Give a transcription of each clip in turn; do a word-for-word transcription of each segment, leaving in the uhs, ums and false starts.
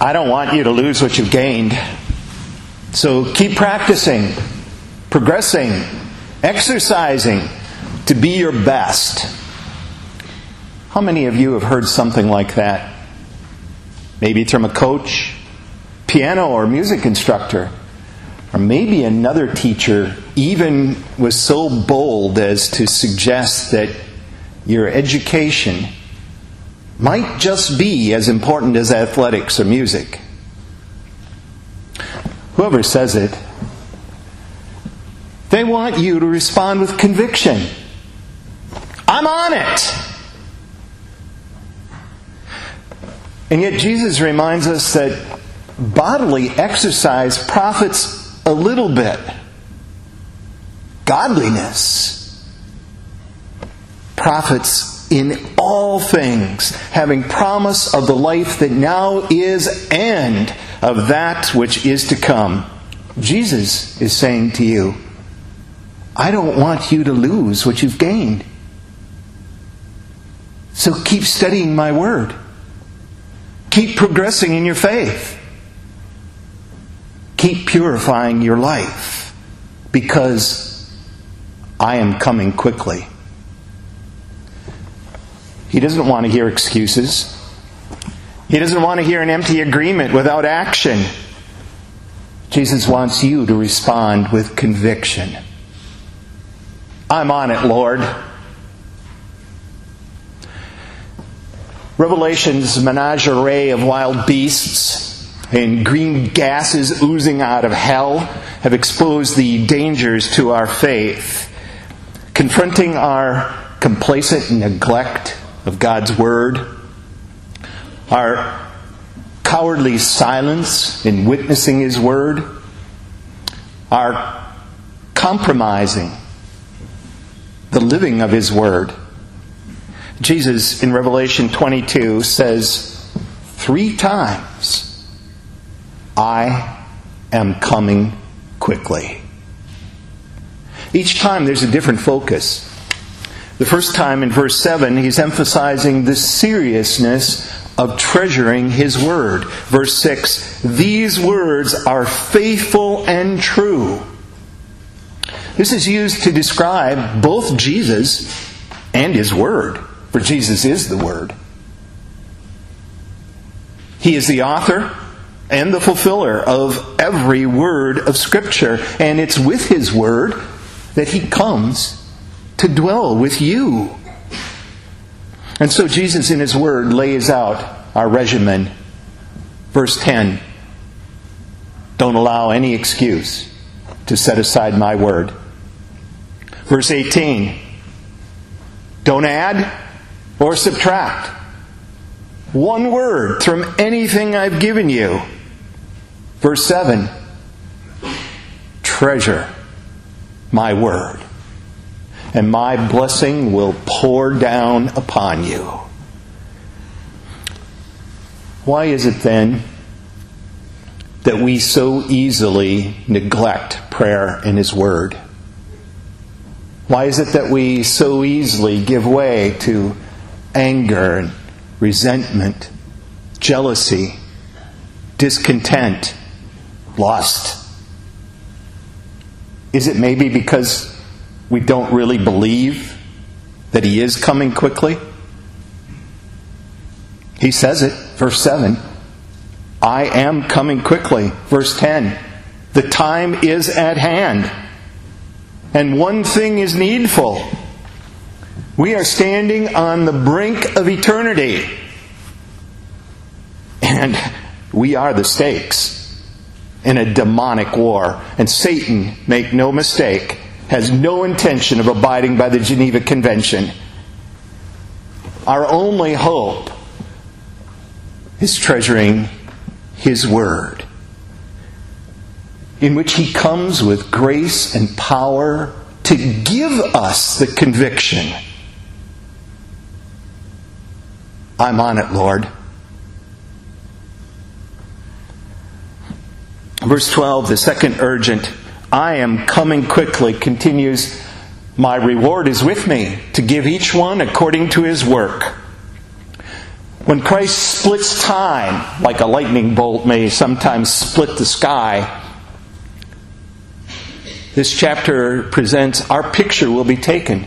I don't want you to lose what you've gained. So keep practicing, progressing, exercising to be your best. How many of you have heard something like that? Maybe it's from a coach, piano or music instructor, or maybe another teacher even was so bold as to suggest that your education might just be as important as athletics or music. Whoever says it, they want you to respond with conviction. I'm on it! And yet Jesus reminds us that bodily exercise profits a little bit. Godliness profits in all things, having promise of the life that now is and of that which is to come. Jesus is saying to you, I don't want you to lose what you've gained. So keep studying my word. Keep progressing in your faith. Keep purifying your life, because I am coming quickly. He doesn't want to hear excuses. He doesn't want to hear an empty agreement without action. Jesus wants you to respond with conviction. I'm on it, Lord. Revelation's menagerie of wild beasts and green gases oozing out of hell have exposed the dangers to our faith, confronting our complacent neglect of God's Word, our cowardly silence in witnessing His Word, our compromising the living of His Word. Jesus in Revelation twenty-two says three times, I am coming quickly. Each time there's a different focus. The first time in verse seven, he's emphasizing the seriousness of treasuring His Word. Verse six, these words are faithful and true. This is used to describe both Jesus and His Word, for Jesus is the Word. He is the author and the fulfiller of every word of Scripture. And it's with His Word that He comes to dwell with you. And so Jesus in His Word lays out our regimen. Verse ten, don't allow any excuse to set aside my Word. Verse eighteen, don't add or subtract one word from anything I've given you. Verse seven, treasure my word, and my blessing will pour down upon you. Why is it then that we so easily neglect prayer and His Word? Why is it that we so easily give way to anger and resentment, jealousy, discontent, lust? Is it maybe because we don't really believe that He is coming quickly? He says it, verse seven, I am coming quickly. Verse ten, the time is at hand, and one thing is needful. We are standing on the brink of eternity, and we are the stakes in a demonic war. And Satan, make no mistake, has no intention of abiding by the Geneva Convention. Our only hope is treasuring His Word, in which He comes with grace and power to give us the conviction. I'm on it, Lord. Verse twelve, the second urgent, I am coming quickly, continues, my reward is with me to give each one according to his work. When Christ splits time, like a lightning bolt may sometimes split the sky, this chapter presents our picture will be taken.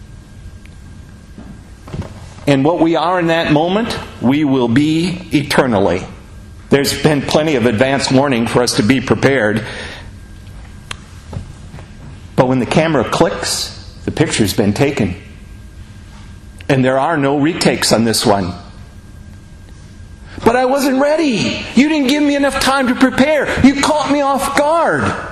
And what we are in that moment, we will be eternally. There's been plenty of advance warning for us to be prepared. But when the camera clicks, the picture's been taken. And there are no retakes on this one. But I wasn't ready. You didn't give me enough time to prepare. You caught me off guard.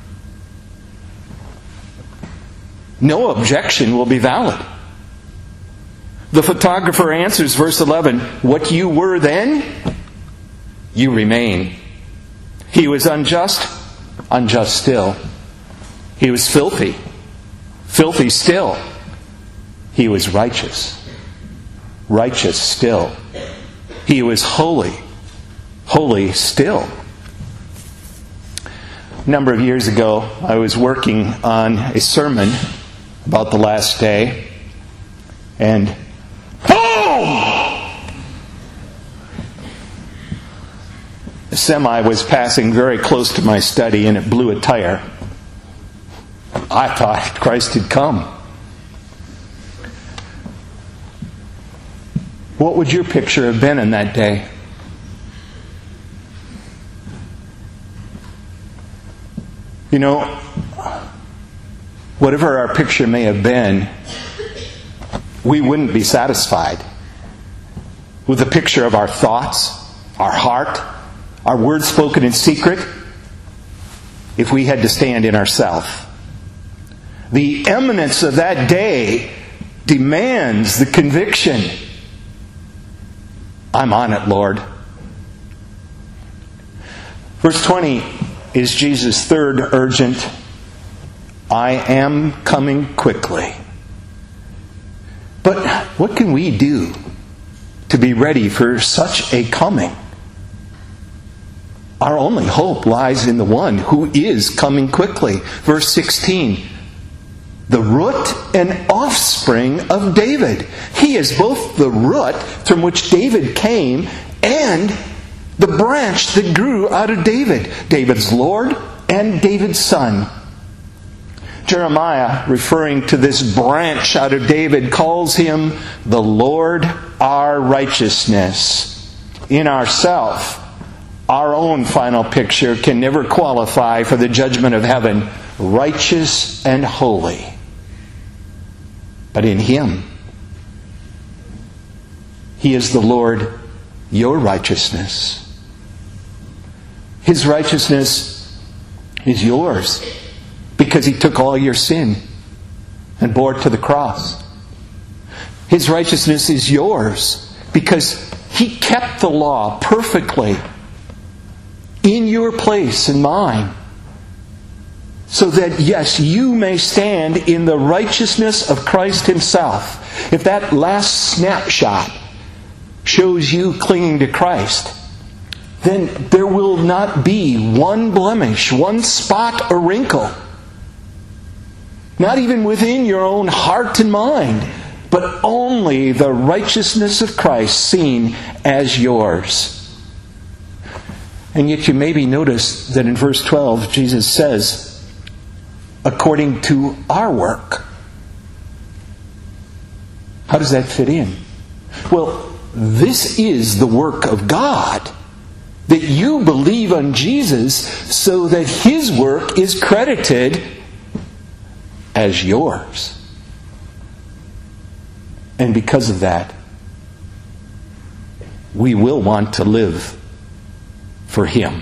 No objection will be valid. The photographer answers, verse eleven, what you were then, you remain. He was unjust, unjust still. He was filthy, filthy still. He was righteous, righteous still. He was holy, holy still. A number of years ago, I was working on a sermon about the last day, and boom! A semi was passing very close to my study, and it blew a tire. I thought Christ had come. What would your picture have been in that day? You know, whatever our picture may have been, we wouldn't be satisfied with the picture of our thoughts, our heart, our words spoken in secret, if we had to stand in ourselves. The eminence of that day demands the conviction. I'm on it, Lord. Verse twenty is Jesus' third urgent, I am coming quickly. But what can we do to be ready for such a coming? Our only hope lies in the one who is coming quickly. Verse sixteen, the root and offspring of David. He is both the root from which David came and the branch that grew out of David. David's Lord and David's son. Jeremiah, referring to this branch out of David, calls him the Lord our righteousness. In ourself, our own final picture can never qualify for the judgment of heaven, righteous and holy. But in Him, He is the Lord, your righteousness. His righteousness is yours because He took all your sin and bore it to the cross. His righteousness is yours because He kept the law perfectly in your place and mine, so that, yes, you may stand in the righteousness of Christ Himself. If that last snapshot shows you clinging to Christ, then there will not be one blemish, one spot or wrinkle. Not even within your own heart and mind, but only the righteousness of Christ seen as yours. And yet you maybe notice that in verse twelve, Jesus says, according to our work. How does that fit in? Well, this is the work of God. That you believe on Jesus so that His work is credited as yours. And because of that, we will want to live for Him.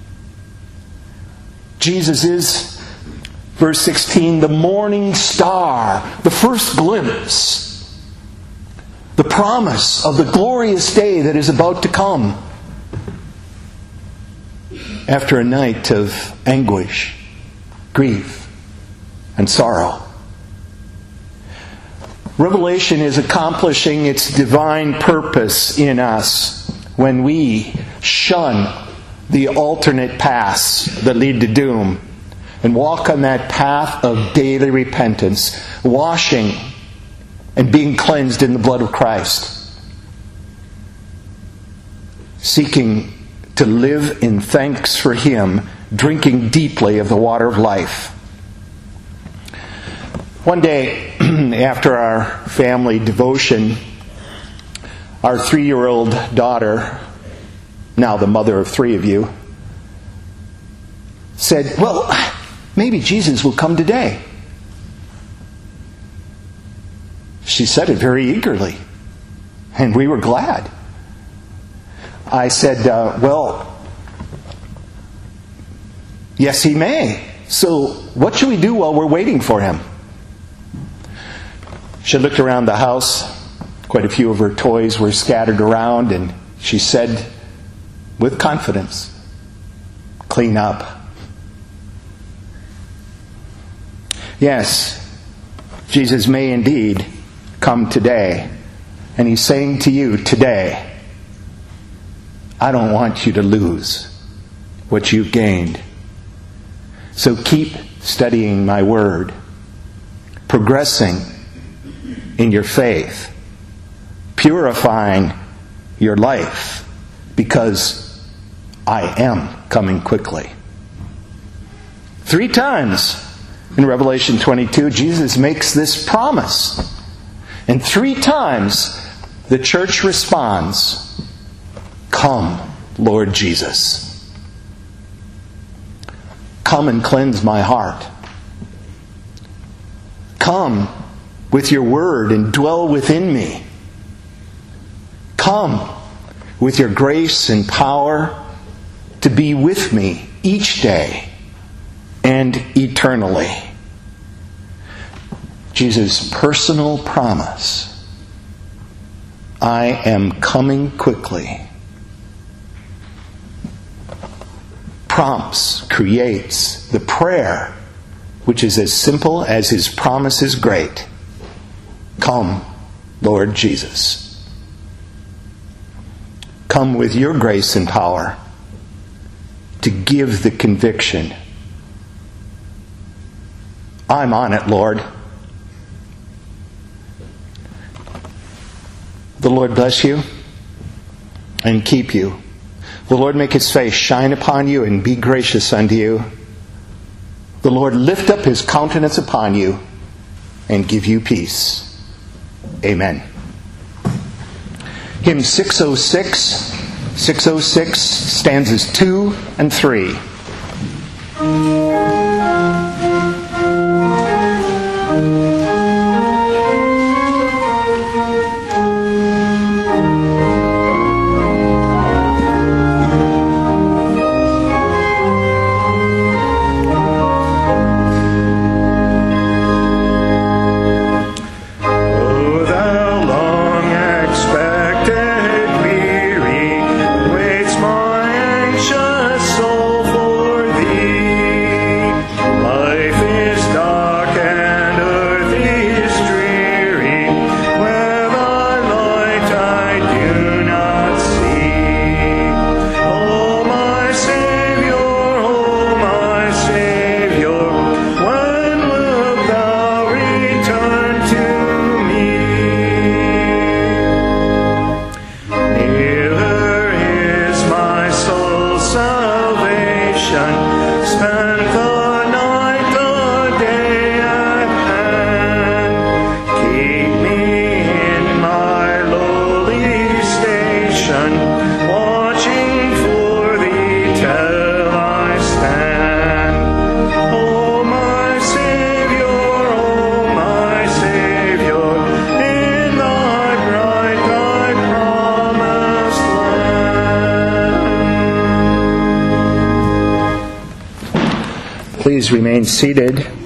Jesus is, verse sixteen, the morning star, the first glimpse, the promise of the glorious day that is about to come. After a night of anguish, grief, and sorrow. Revelation is accomplishing its divine purpose in us when we shun the alternate paths that lead to doom and walk on that path of daily repentance, washing and being cleansed in the blood of Christ. seeking to live in thanks for Him, drinking deeply of the water of life. One day, after our family devotion, our three-year-old daughter, now the mother of three of you, said, "Well, maybe Jesus will come today." She said it very eagerly, and we were glad. I said, uh, well, yes, He may. So what should we do while we're waiting for Him? She looked around the house. Quite a few of her toys were scattered around, and she said with confidence, "Clean up." Yes, Jesus may indeed come today. And He's saying to you today, I don't want you to lose what you've gained. So keep studying my word, progressing in your faith, purifying your life, because I am coming quickly. Three times in Revelation twenty-two, Jesus makes this promise. And three times the church responds, "Come, Lord Jesus. Come and cleanse my heart. Come with your word and dwell within me. Come with your grace and power to be with me each day and eternally." Jesus' personal promise, I am coming quickly, prompts, creates the prayer, which is as simple as His promise is great. Come, Lord Jesus. Come with your grace and power to give the conviction, I'm on it, Lord. The Lord bless you and keep you. The Lord make His face shine upon you and be gracious unto you. The Lord lift up His countenance upon you and give you peace. Amen. Hymn six oh six, six oh six, stanzas two and three. Please remain seated.